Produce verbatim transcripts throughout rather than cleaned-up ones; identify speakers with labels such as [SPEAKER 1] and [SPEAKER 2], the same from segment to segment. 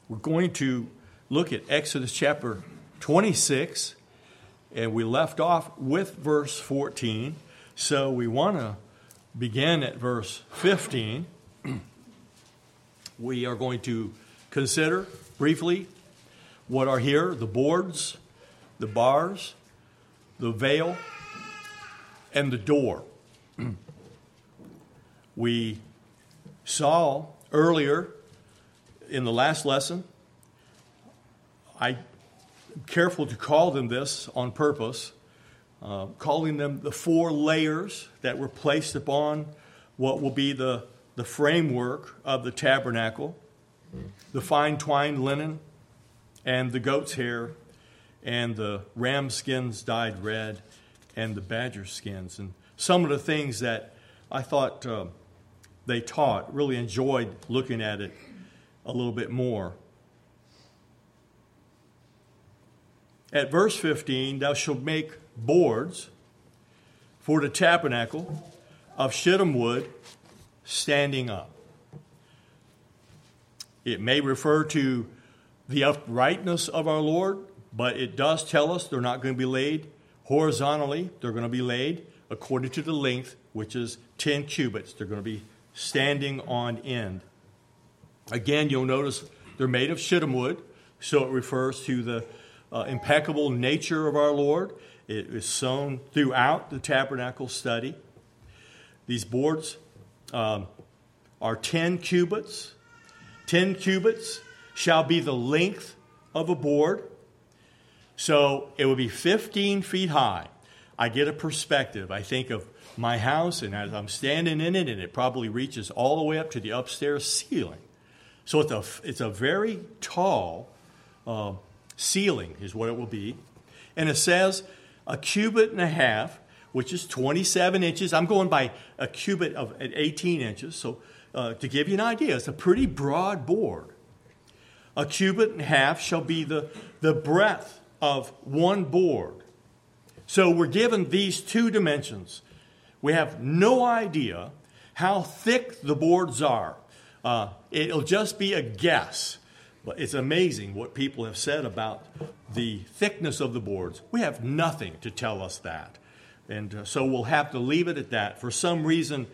[SPEAKER 1] We're going to look at Exodus chapter twenty-six, and we left off with verse fourteen. So we want to begin at verse fifteen. We are going to consider briefly what are here: the boards, the bars, the veil, and the door. We saw earlier in the last lesson, I'm careful to call them this on purpose, uh, calling them the four layers that were placed upon what will be the, the framework of the tabernacle: the fine twined linen, and the goat's hair, and the ram skins dyed red, and the badger skins. And some of the things that I thought uh, they taught, really enjoyed looking at it a little bit more. At verse fifteen, thou shalt make boards for the tabernacle of shittim wood standing up. It may refer to the uprightness of our Lord, but it does tell us they're not going to be laid horizontally. They're going to be laid according to the length, which is ten cubits. They're going to be standing on end. Again, you'll notice they're made of shittim wood, so it refers to the uh, impeccable nature of our Lord. It is sown throughout the tabernacle study. These boards um, are ten cubits. Ten cubits shall be the length of a board. So it will be fifteen feet high. I get a perspective. I think of my house, and as I'm standing in it, and it probably reaches all the way up to the upstairs ceiling. So it's a, it's a very tall uh, ceiling is what it will be. And it says a cubit and a half, which is twenty-seven inches. I'm going by a cubit of eighteen inches. So uh, to give you an idea, it's a pretty broad board. A cubit and a half shall be the, the breadth of one board. So we're given these two dimensions. We have no idea how thick the boards are. Uh, it'll just be a guess. But it's amazing what people have said about the thickness of the boards. We have nothing to tell us that. And uh, so we'll have to leave it at that. For some reason,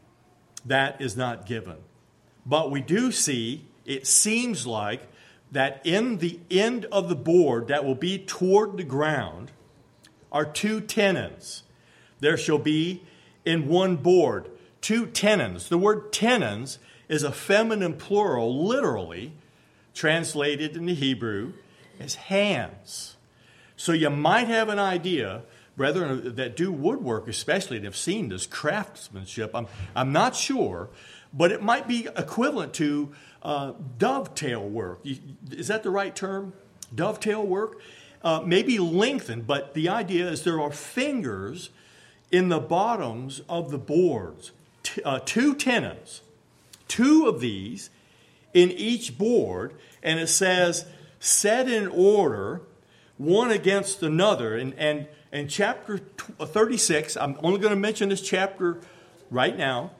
[SPEAKER 1] that is not given. But we do see, it seems like, that in the end of the board that will be toward the ground are two tenons. There shall be in one board two tenons. The word tenons is a feminine plural, literally, translated into Hebrew as hands. So you might have an idea, brethren that do woodwork especially, and have seen this craftsmanship. I'm, I'm not sure, but it might be equivalent to uh, dovetail work. Is that the right term? Dovetail work? Uh, maybe lengthened, but the idea is there are fingers in the bottoms of the boards. T- uh, two tenons. Two of these in each board, and it says, set in order, one against another. And, and, and chapter thirty-six, I'm only going to mention this chapter right now,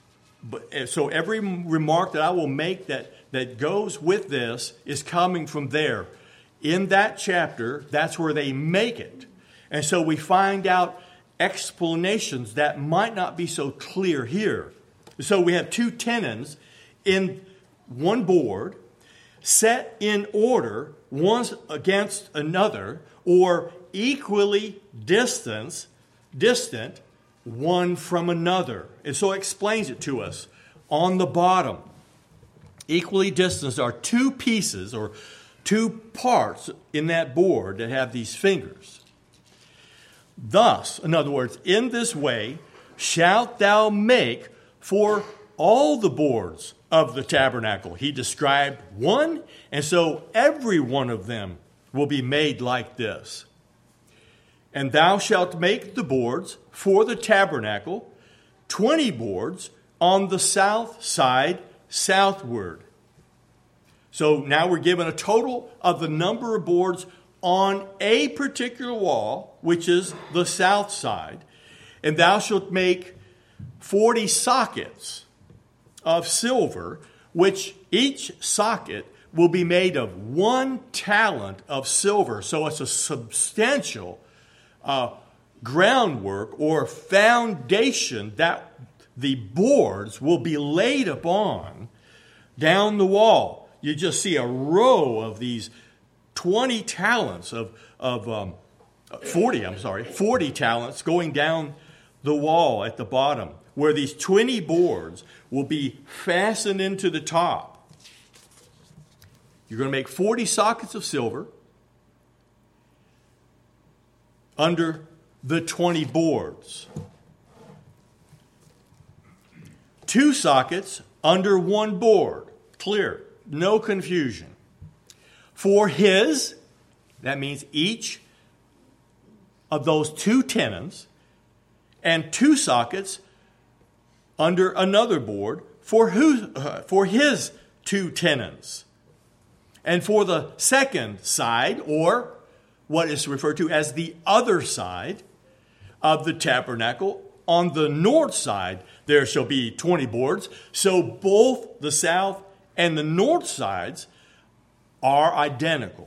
[SPEAKER 1] but so every remark that I will make that, that goes with this is coming from there. In that chapter, that's where they make it. And so we find out explanations that might not be so clear here. So we have two tenons in one board, set in order, one against another, or equally distant, distant, one from another. And so it explains it to us. On the bottom, equally distant are two pieces or two parts in that board that have these fingers. Thus, in other words, in this way shalt thou make for all the boards of the tabernacle. He described one, and so every one of them will be made like this. And thou shalt make the boards for the tabernacle, twenty boards on the south side southward. So now we're given a total of the number of boards on a particular wall, which is the south side. And thou shalt make forty sockets of silver, which each socket will be made of one talent of silver. So it's a substantial uh, groundwork or foundation that the boards will be laid upon down the wall. You just see a row of these twenty talents of, of um, forty, I'm sorry, forty talents going down the wall at the bottom, where these twenty boards will be fastened into the top. You're going to make forty sockets of silver under the twenty boards. Two sockets under one board. Clear. No confusion. For his, that means each of those two tenons, and two sockets under another board for who, uh, for his two tenons. And for the second side, or what is referred to as the other side of the tabernacle, on the north side, there shall be twenty boards. So both the south and the north sides are identical.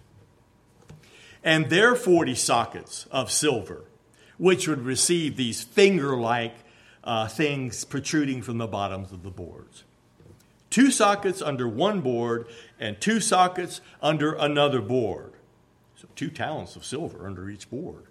[SPEAKER 1] And their forty sockets of silver, which would receive these finger-like uh, things protruding from the bottoms of the boards. Two sockets under one board and two sockets under another board. So two talents of silver under each board.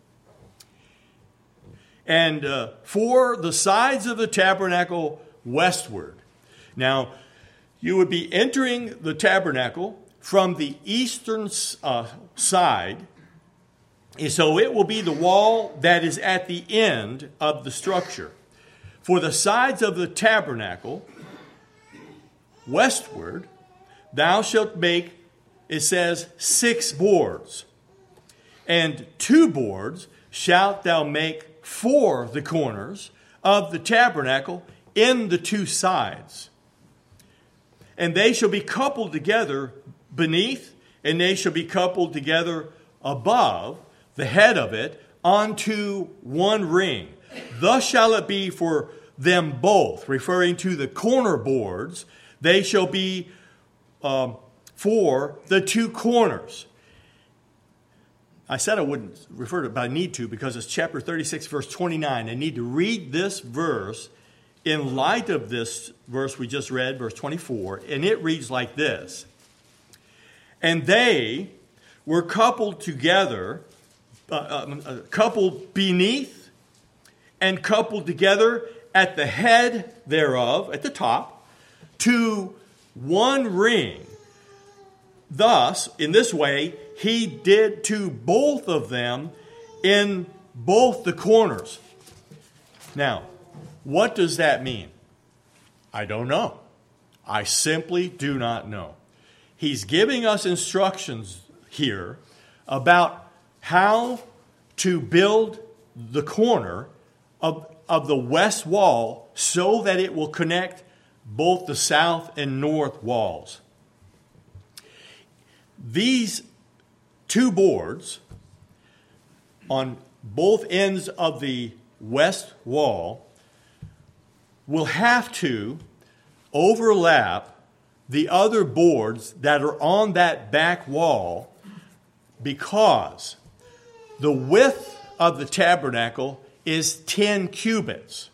[SPEAKER 1] And uh, for the sides of the tabernacle westward. Now, you would be entering the tabernacle from the eastern uh, side. And so it will be the wall that is at the end of the structure. For the sides of the tabernacle westward, thou shalt make, it says, six boards. And two boards shalt thou make for the corners of the tabernacle in the two sides. And they shall be coupled together beneath, and they shall be coupled together above the head of it onto one ring. Thus shall it be for them both, referring to the corner boards. They shall be um, for the two corners. I said I wouldn't refer to it, but I need to, because it's chapter thirty-six, verse twenty-nine. I need to read this verse in light of this verse we just read, verse twenty-four, and it reads like this. And they were coupled together, uh, uh, coupled beneath and coupled together at the head thereof, at the top, to one ring. Thus, in this way, he did to both of them in both the corners. Now, what does that mean? I don't know. I simply do not know. He's giving us instructions here about how to build the corner of, of the west wall so that it will connect both the south and north walls. These two boards on both ends of the west wall will have to overlap the other boards that are on that back wall, because the width of the tabernacle is ten cubits.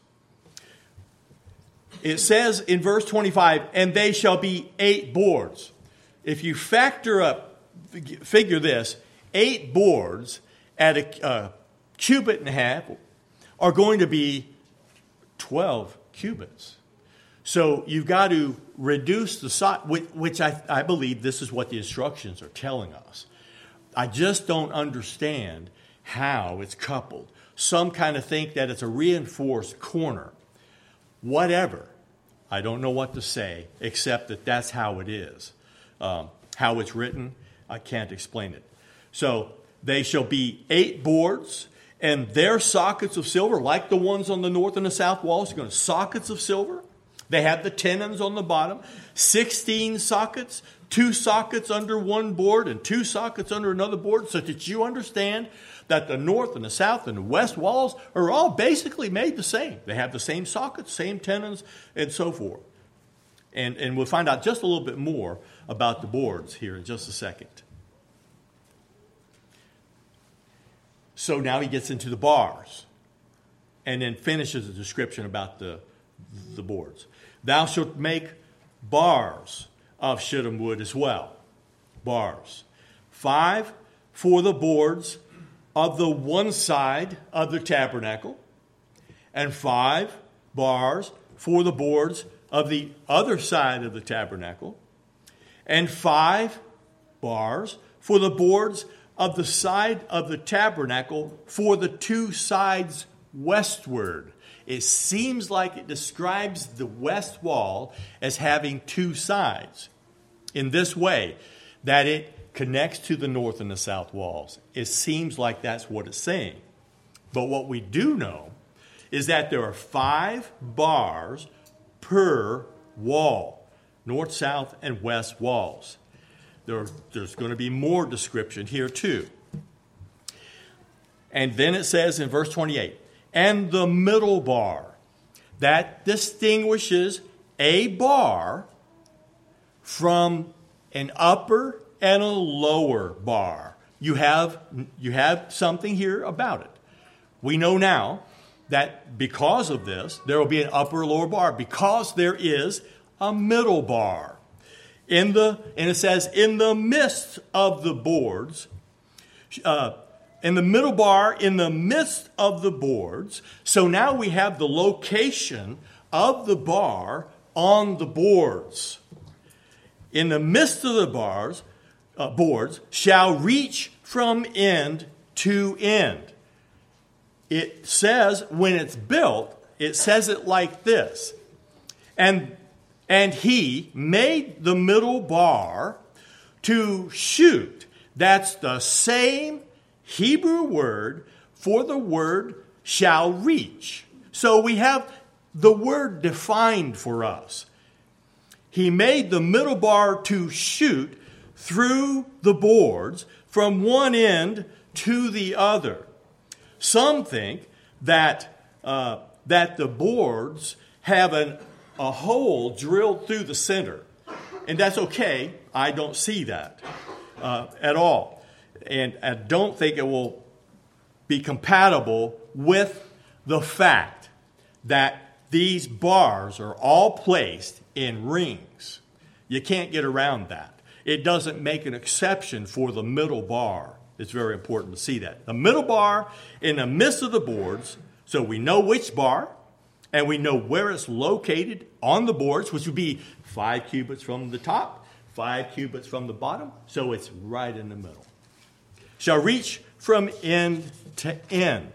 [SPEAKER 1] It says in verse twenty-five, and they shall be eight boards. If you factor up, figure this, eight boards at a uh, cubit and a half are going to be twelve cubits. So you've got to reduce the size, which I, I believe this is what the instructions are telling us. I just don't understand how it's coupled. Some kind of think that it's a reinforced corner. Whatever. I don't know what to say, except that that's how it is. Um, how it's written, I can't explain it. So they shall be eight boards, and their sockets of silver, like the ones on the north and the south walls, are going to sockets of silver. They have the tenons on the bottom, sixteen sockets, two sockets under one board and two sockets under another board, so that you understand that the north and the south and the west walls are all basically made the same. They have the same sockets, same tenons, and so forth. And, and we'll find out just a little bit more about the boards here in just a second. So now he gets into the bars and then finishes the description about the, the boards. Thou shalt make bars of shittim wood as well. Bars. Five for the boards of the one side of the tabernacle, and five bars for the boards of the other side of the tabernacle, and five bars for the boards of the side of the tabernacle for the two sides westward. It seems like it describes the west wall as having two sides in this way, that it connects to the north and the south walls. It seems like that's what it's saying. But what we do know is that there are five bars per wall, north, south, and west walls. There, there's going to be more description here too. And then it says in verse twenty-eight, and the middle bar, that distinguishes a bar from an upper and a lower bar. You have, you have something here about it. We know now that because of this, there will be an upper and lower bar, because there is a middle bar. In the, and it says, in the midst of the boards, uh, in the middle bar, in the midst of the boards. So now we have the location of the bar on the boards. In the midst of the bars, uh, boards shall reach from end to end. It says when it's built, it says it like this. And, and he made the middle bar to shoot. That's the same Hebrew word for the word shall reach. So we have the word defined for us. He made the middle bar to shoot through the boards from one end to the other. Some think that uh, that the boards have an, a hole drilled through the center. And that's okay. I don't see that uh, at all. And I don't think it will be compatible with the fact that these bars are all placed in rings. You can't get around that. It doesn't make an exception for the middle bar. It's very important to see that. The middle bar in the midst of the boards, so we know which bar, and we know where it's located on the boards, which would be five cubits from the top, five cubits from the bottom, so it's right in the middle. Shall reach from end to end.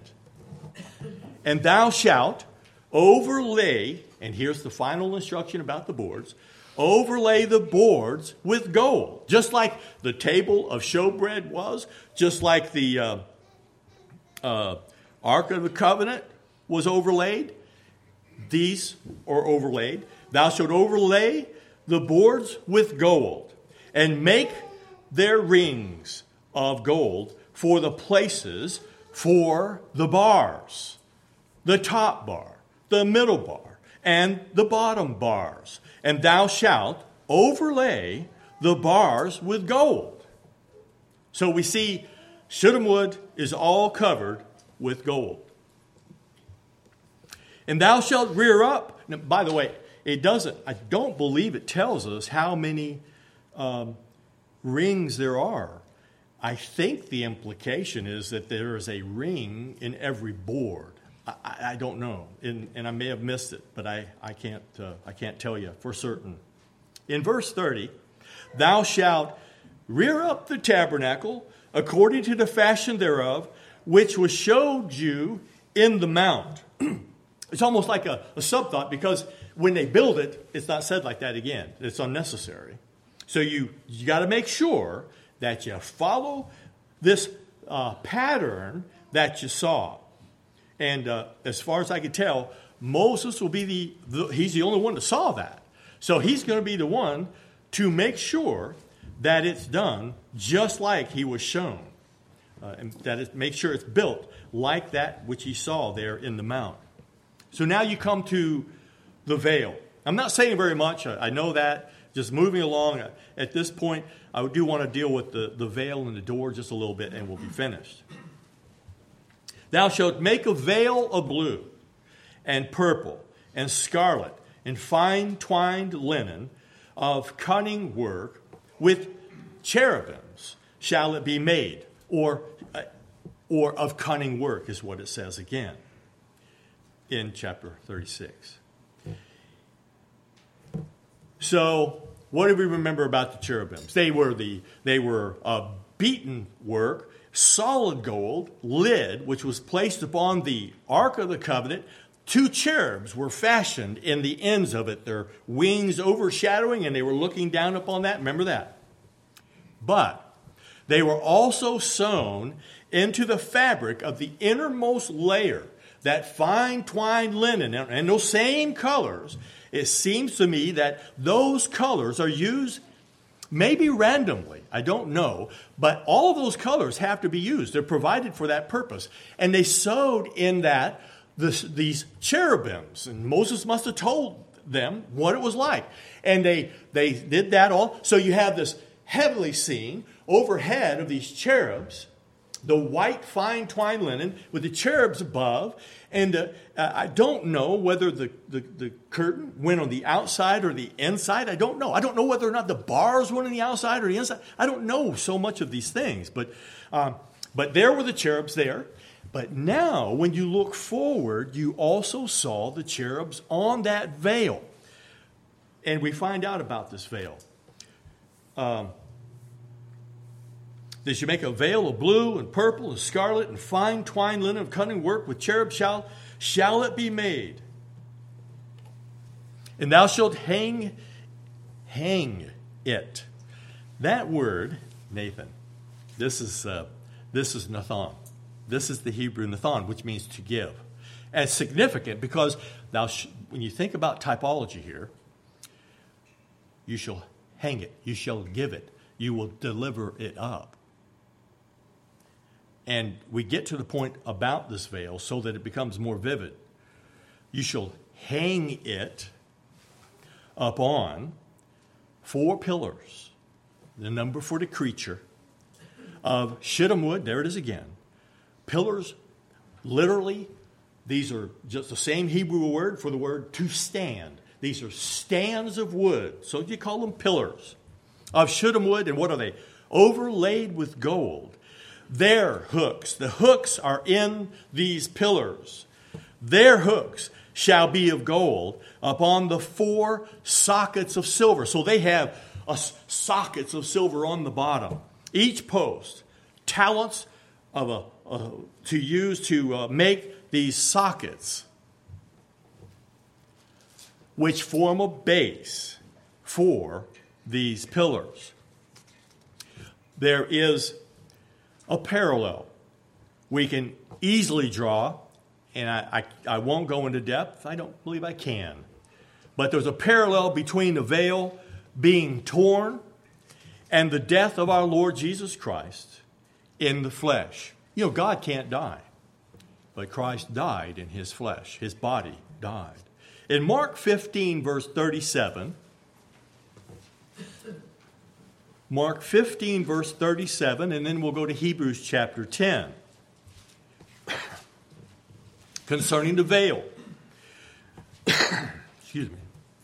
[SPEAKER 1] And thou shalt overlay, and here's the final instruction about the boards, overlay the boards with gold, just like the table of showbread was, just like the uh, uh, Ark of the Covenant was overlaid. These are overlaid. Thou shalt overlay the boards with gold, and make their rings of gold for the places for the bars, the top bar, the middle bar, and the bottom bars. And thou shalt overlay the bars with gold. So we see shittim wood is all covered with gold. And thou shalt rear up. Now, by the way, it doesn't, I don't believe it tells us how many um, rings there are. I think the implication is that there is a ring in every board. I, I don't know, and, and I may have missed it, but I, I, can't, uh, I can't tell you for certain. In verse thirty, thou shalt rear up the tabernacle according to the fashion thereof, which was showed you in the mount. It's almost like a, a sub-thought, because when they build it, it's not said like that again. It's unnecessary. So you, you got to make sure that you follow this uh, pattern that you saw. And uh, as far as I can tell, Moses will be the, the, he's the only one that saw that. So he's going to be the one to make sure that it's done just like he was shown. Uh, and that it, make sure it's built like that which he saw there in the mount. So now you come to the veil. I'm not saying very much. I, I know that. Just moving along. At this point, I do want to deal with the, the veil and the door just a little bit, and we'll be finished. Thou shalt make a veil of blue and purple and scarlet and fine twined linen of cunning work, with cherubims shall it be made, or, uh, or of cunning work is what it says again in chapter thirty-six. So, what do we remember about the cherubims? They were the they were a beaten work, solid gold lid, which was placed upon the Ark of the Covenant. Two cherubs were fashioned in the ends of it, their wings overshadowing, and they were looking down upon that. Remember that. But they were also sewn into the fabric of the innermost layer, that fine twined linen, and those same colors. It seems to me that those colors are used maybe randomly. I don't know. But all of those colors have to be used. They're provided for that purpose. And they sewed in that this, these cherubims. And Moses must have told them what it was like. And they, they did that all. So you have this heavenly scene overhead of these cherubs, the white fine twined linen with the cherubs above. And uh, I don't know whether the, the, the curtain went on the outside or the inside. I don't know. I don't know whether or not the bars went on the outside or the inside. I don't know so much of these things. But, um, but there were the cherubs there. But now, when you look forward, you also saw the cherubs on that veil. And we find out about this veil. Um, They should make a veil of blue and purple and scarlet and fine twined linen of cunning work with cherub shall, shall it be made. And thou shalt hang, hang it. That word, Nathan, this is uh, this is Nathan. This is the Hebrew Nathan, which means to give. And it's significant because thou sh- when you think about typology here, you shall hang it, you shall give it, you will deliver it up. And we get to the point about this veil so that it becomes more vivid. You shall hang it upon four pillars, the number for the creature, of shittim wood, there it is again. Pillars, literally, these are just the same Hebrew word for the word to stand. These are stands of wood, so you call them pillars, of shittim wood, and what are they? Overlaid with gold. Their hooks, the hooks are in these pillars. Their hooks shall be of gold upon the four sockets of silver. So they have a sockets of silver on the bottom. Each post, talents of a, a to use to uh, make these sockets, which form a base for these pillars. There is a parallel we can easily draw, and I, I, I won't go into depth. I don't believe I can. But there's a parallel between the veil being torn and the death of our Lord Jesus Christ in the flesh. You know, God can't die, but Christ died in his flesh. His body died. In Mark fifteen, verse thirty-seven, Mark fifteen, verse thirty-seven, and then we'll go to Hebrews chapter ten. Concerning the veil. Excuse me.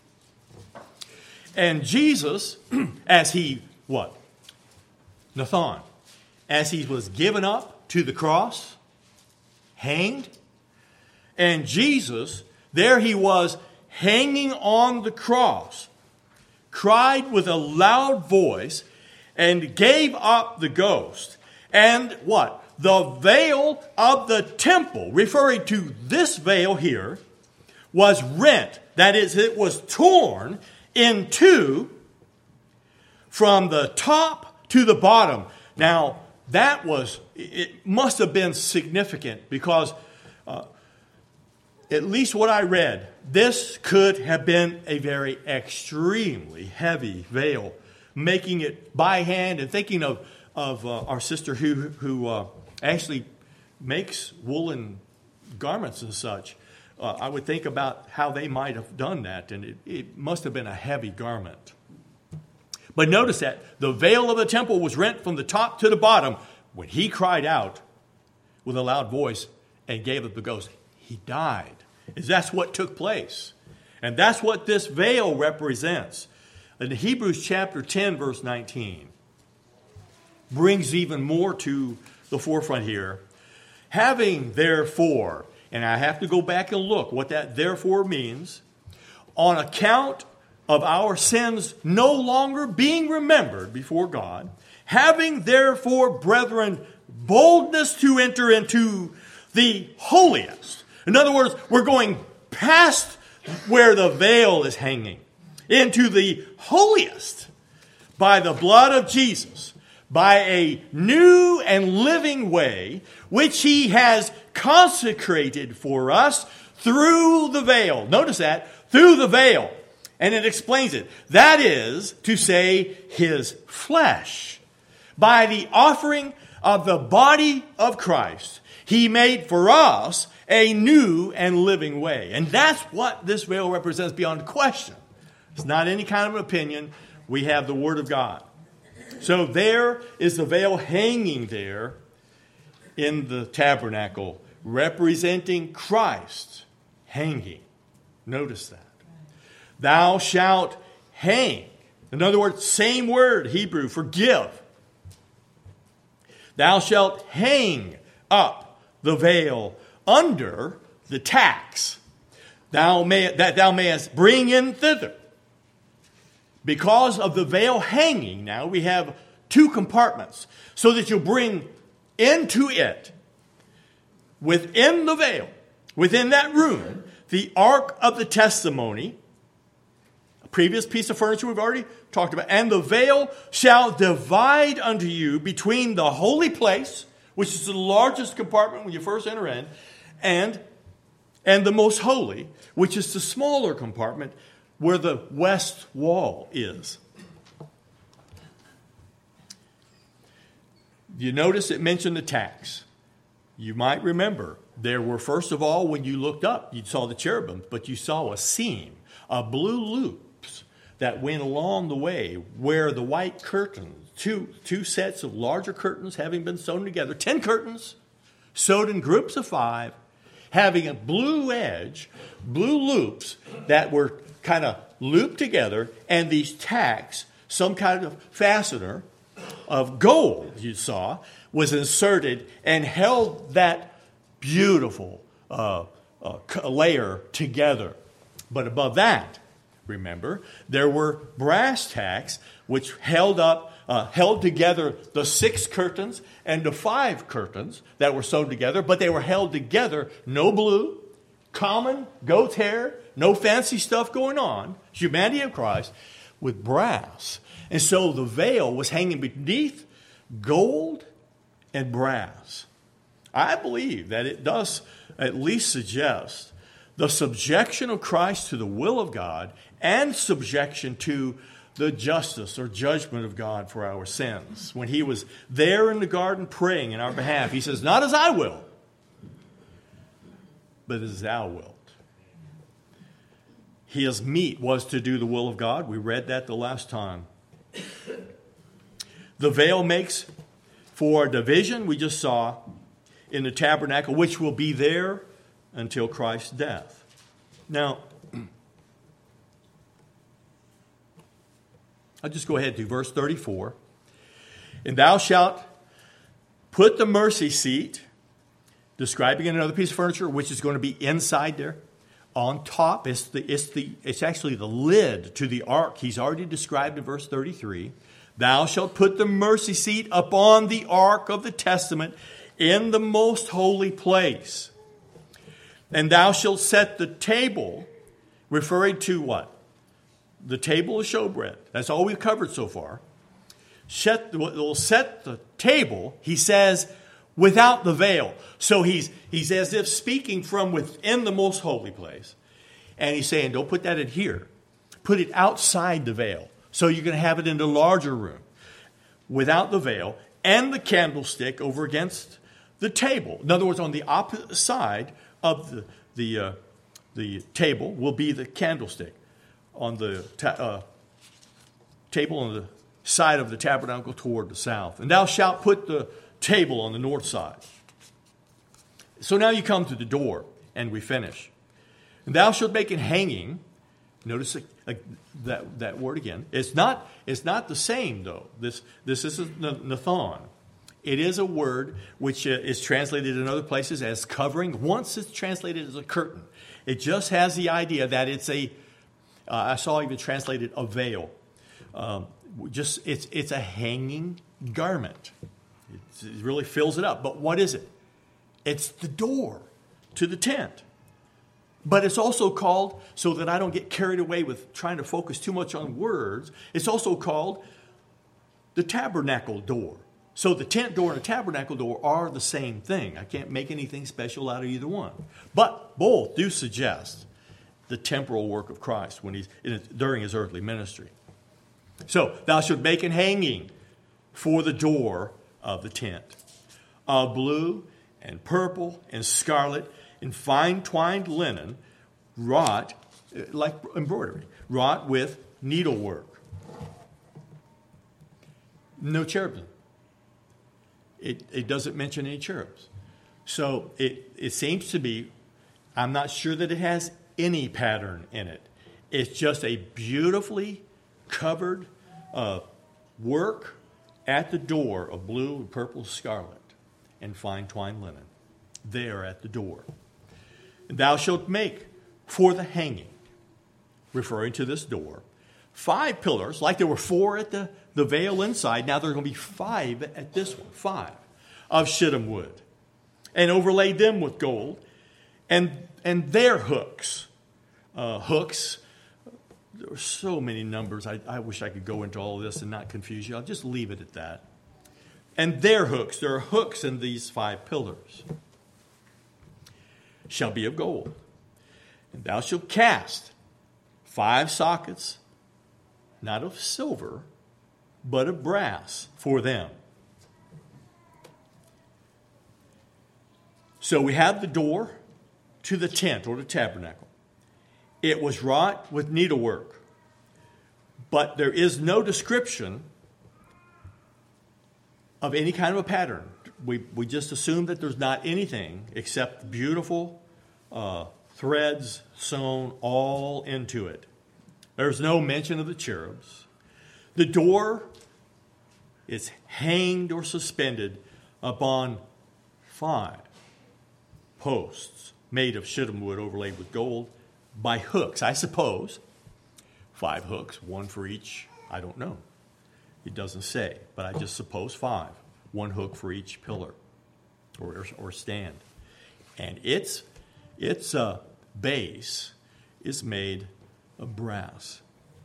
[SPEAKER 1] And Jesus, as he, what? Nathan. As he was given up to the cross, hanged. And Jesus, there he was hanging on the cross, cried with a loud voice, and gave up the ghost. And what? The veil of the temple, referring to this veil here, was rent. That is, it was torn in two from the top to the bottom. Now, that was, it must have been significant because uh, at least what I read, this could have been a very extremely heavy veil, making it by hand. And thinking of of uh, our sister who who uh, actually makes woolen garments and such, uh, I would think about how they might have done that, and it, it must have been a heavy garment. But notice that the veil of the temple was rent from the top to the bottom when he cried out with a loud voice and gave up the ghost. He died. That's what took place. And that's what this veil represents. In Hebrews chapter ten, verse nineteen, brings even more to the forefront here. Having therefore, and I have to go back and look what that therefore means, on account of our sins no longer being remembered before God, having therefore, brethren, boldness to enter into the holiest. In other words, we're going past where the veil is hanging into the holiest by the blood of Jesus, by a new and living way, which he has consecrated for us through the veil. Notice that, through the veil. And it explains it. That is to say, his flesh. By the offering of the body of Christ, he made for us a new and living way. And that's what this veil represents beyond question. It's not any kind of opinion. We have the Word of God. So there is the veil hanging there in the tabernacle, representing Christ hanging. Notice that. Thou shalt hang. In other words, same word, Hebrew, forgive. Thou shalt hang up the veil under the tax, thou may, that thou mayest bring in thither. Because of the veil hanging, now we have two compartments, so that you'll bring into it, within the veil, within that room, the ark of the testimony, a previous piece of furniture we've already talked about, and the veil shall divide unto you between the holy place, which is the largest compartment when you first enter in, and, and the most holy, which is the smaller compartment where the west wall is. You notice it mentioned the tax. You might remember there were, first of all, when you looked up, you saw the cherubim, but you saw a seam, a blue loops that went along the way where the white curtains, two, two sets of larger curtains having been sewn together, ten curtains sewed in groups of five, having a blue edge, blue loops that were kind of looped together, and these tacks, some kind of fastener of gold, you saw, was inserted and held that beautiful uh, uh, layer together. But above that, remember, there were brass tacks which held up, uh, held together the six curtains and the five curtains that were sewn together, but they were held together, no blue, common goat's hair, no fancy stuff going on, humanity of Christ, with brass. And so the veil was hanging beneath gold and brass. I believe that it does at least suggest the subjection of Christ to the will of God and subjection to the justice or judgment of God for our sins. When he was there in the garden praying in our behalf, he says, not as I will, but as thou wilt. His meat was to do the will of God. We read that the last time. The veil makes for a division we just saw in the tabernacle, which will be there until Christ's death. Now, I'll just go ahead to verse thirty-four. And thou shalt put the mercy seat, describing another piece of furniture, which is going to be inside there. On top, it's the it's the it's actually the lid to the ark. He's already described in verse thirty-three. Thou shalt put the mercy seat upon the ark of the testament in the most holy place. And thou shalt set the table, referring to what? The table of showbread. That's all we've covered so far. Set, will set the table, he says, without the veil. So he's he's as if speaking from within the most holy place. And he's saying, don't put that in here. Put it outside the veil. So you're going to have it in the larger room. Without the veil. And the candlestick over against the table. In other words, on the opposite side of the, the, uh, the table will be the candlestick on the ta- uh, table on the side of the tabernacle toward the south. And thou shalt put the table on the north side. So now you come to the door, and we finish. And thou shalt make it hanging. Notice uh, that, that word again. It's not, it's not the same, though. This, this isn't Nathan. It is a word which uh, is translated in other places as covering. Once it's translated as a curtain. It just has the idea that it's a, uh, I saw even translated a veil. Um, just it's it's a hanging garment. It's, it really fills it up. But what is it? It's the door to the tent. But it's also called, so that I don't get carried away with trying to focus too much on words, it's also called the tabernacle door. So the tent door and the tabernacle door are the same thing. I can't make anything special out of either one. But both do suggest the temporal work of Christ when he's in, during his earthly ministry. So thou shalt make an hanging for the door of the tent of blue and purple and scarlet and fine twined linen, wrought like embroidery, wrought with needlework. No cherubim. It, it doesn't mention any cherubs. So it, it seems to be, I'm not sure that it has any pattern in it. It's just a beautifully covered uh, work at the door of blue and purple scarlet and fine twined linen. There at the door. And thou shalt make for the hanging, referring to this door, five pillars, like there were four at the, the veil inside. Now there are going to be five at this one, five, of shittim wood. And overlaid them with gold. And, and their hooks. Uh, hooks. There are so many numbers. I, I wish I could go into all of this and not confuse you. I'll just leave it at that. And their hooks. There are hooks in these five pillars. Shall be of gold. And thou shalt cast five sockets, not of silver, but of brass for them. So we have the door to the tent or the tabernacle. It was wrought with needlework, but there is no description of any kind of a pattern. We we just assume that there's not anything except beautiful uh, threads sewn all into it. There's no mention of the cherubs. The door is hanged or suspended upon five posts made of shittim wood overlaid with gold by hooks, I suppose. Five hooks, one for each. I don't know. It doesn't say, but I just suppose five. One hook for each pillar or, or stand. And its, its uh, base is made of brass.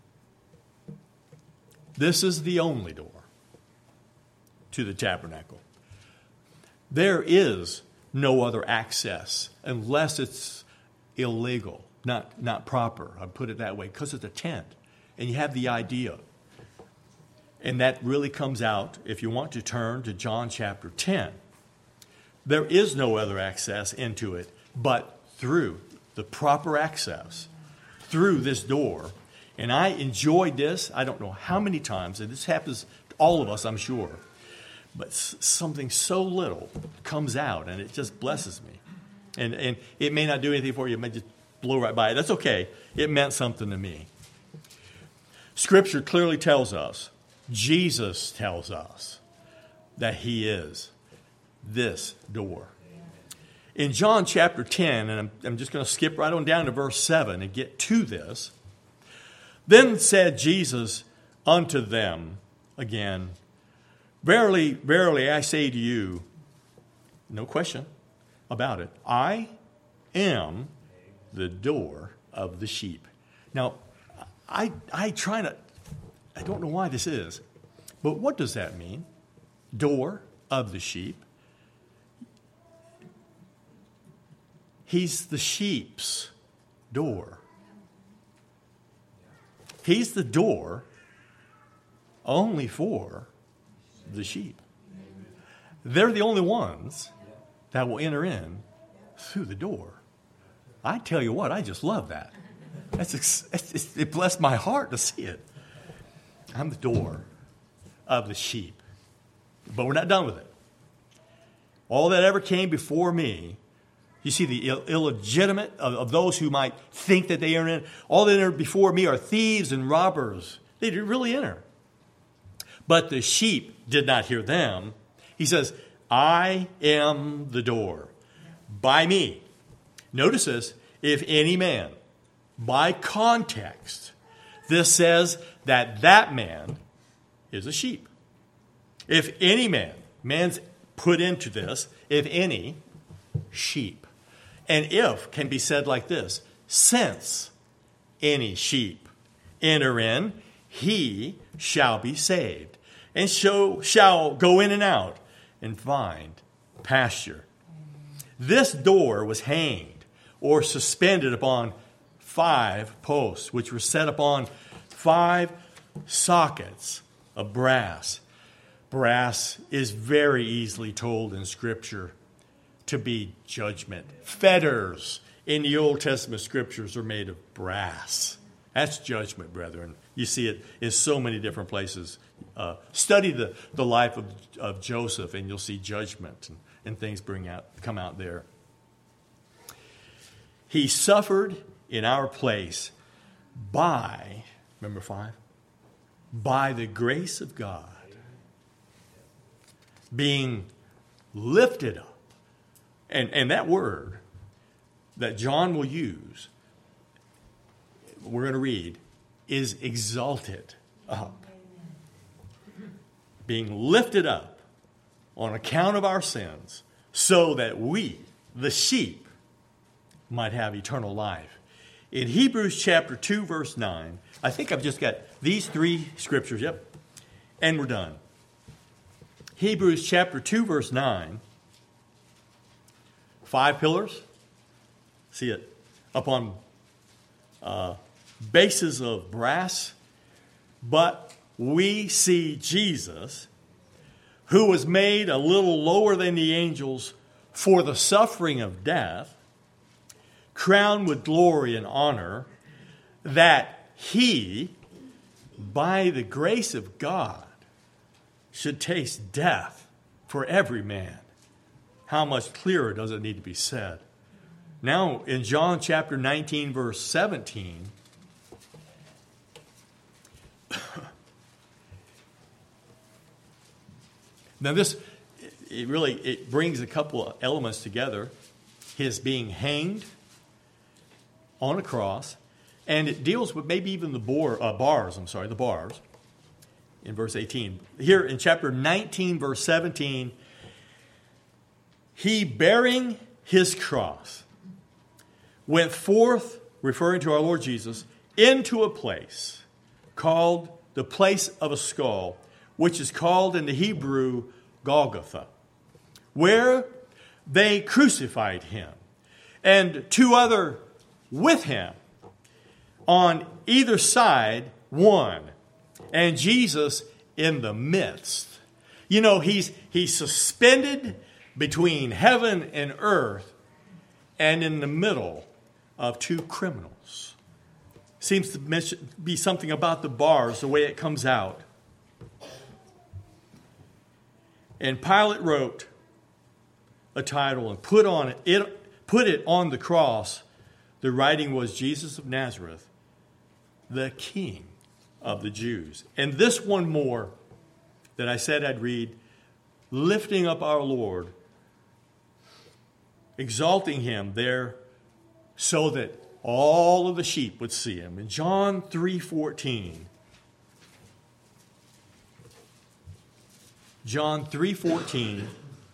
[SPEAKER 1] This is the only door to the tabernacle. There is no other access unless it's illegal, not, not proper. I put it that way, because it's a tent. And you have the idea. And that really comes out, if you want to turn to John chapter ten. There is no other access into it but through the proper access, through this door. And I enjoyed this, I don't know how many times, and this happens to all of us, I'm sure. But something so little comes out, and it just blesses me. And, and it may not do anything for you. It may just blow right by it. That's okay. It meant something to me. Scripture clearly tells us, Jesus tells us, that he is this door. In John chapter ten, and I'm, I'm just going to skip right on down to verse seven and get to this. Then said Jesus unto them again, Verily, verily, I say to you, no question about it, I am the door of the sheep. Now, I I try to, I don't know why this is, but what does that mean? Door of the sheep. He's the sheep's door. He's the door only for the sheep. They're the only ones that will enter in through the door. I tell you what, I just love that. That's, it's, it blessed my heart to see it. I'm the door of the sheep. But we're not done with it. All that ever came before me, you see the Ill- illegitimate of, of those who might think that they enter in. All that enter before me are thieves and robbers. They didn't really enter. But the sheep did not hear them. He says, I am the door. By me. Notice this. If any man, by context, this says that that man is a sheep. If any man, man's put into this, if any, sheep. And if can be said like this, since any sheep enter in, he shall be saved, and shall, shall go in and out and find pasture. This door was hanged or suspended upon five posts, which were set upon five sockets of brass. Brass is very easily told in Scripture to be judgment. Fetters in the Old Testament Scriptures are made of brass. That's judgment, brethren. You see it in so many different places. Uh, study the, the life of, of Joseph, and you'll see judgment and, and things bring out come out there. He suffered in our place by, remember five, by the grace of God, being lifted up. And, and that word that John will use, we're going to read, is exalted up. Being lifted up on account of our sins, so that we, the sheep, might have eternal life. In Hebrews chapter two, verse nine, I think I've just got these three scriptures, yep, and we're done. Hebrews chapter two, verse nine, five pillars, see it, upon uh, bases of brass, but we see Jesus, who was made a little lower than the angels for the suffering of death, crowned with glory and honor, that he, by the grace of God, should taste death for every man. How much clearer does it need to be said? Now, in John chapter nineteen, verse seventeen, now this, it really, it brings a couple of elements together. His being hanged on a cross, and it deals with maybe even the bore, uh, bars, I'm sorry, the bars, in verse eighteen. Here in chapter nineteen, verse seventeen, he bearing his cross went forth, referring to our Lord Jesus, into a place called the place of a skull, which is called in the Hebrew Golgotha, where they crucified him, and two other with him on either side, one, and Jesus in the midst. You know, he's he's suspended between heaven and earth, and in the middle of two criminals. Seems to mention, be something about the bars, the way it comes out. And Pilate wrote a title and put on it, it put it on the cross. The writing was Jesus of Nazareth, the King of the Jews. And this one more that I said I'd read, lifting up our Lord, exalting him there so that all of the sheep would see him. In John three fourteen, John three fourteen,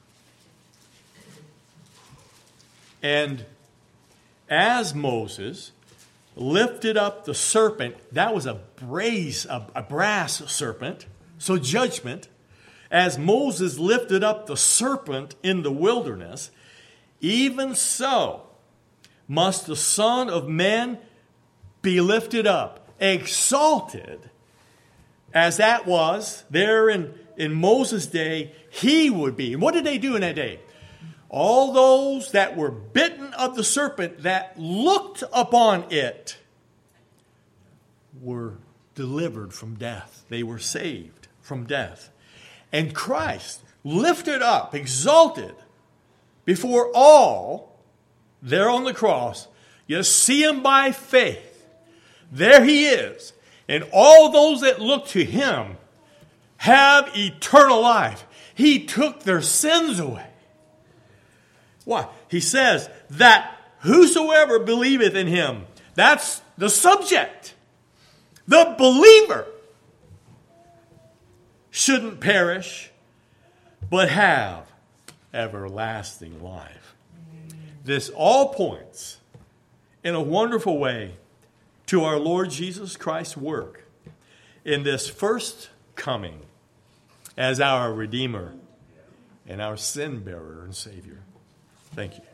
[SPEAKER 1] and as Moses lifted up the serpent, that was a brass, a, a brass serpent, so judgment. As Moses lifted up the serpent in the wilderness, even so must the Son of Man be lifted up, exalted, as that was there in, in Moses' day, he would be. And what did they do in that day? All those that were bitten of the serpent that looked upon it were delivered from death. They were saved from death. And Christ, lifted up, exalted before all, there on the cross, you see him by faith. There he is. And all those that look to him have eternal life. He took their sins away. Why? He says that whosoever believeth in him, that's the subject. The believer shouldn't perish, but have everlasting life. This all points in a wonderful way to our Lord Jesus Christ's work in this first coming as our Redeemer and our sin bearer and Savior. Thank you.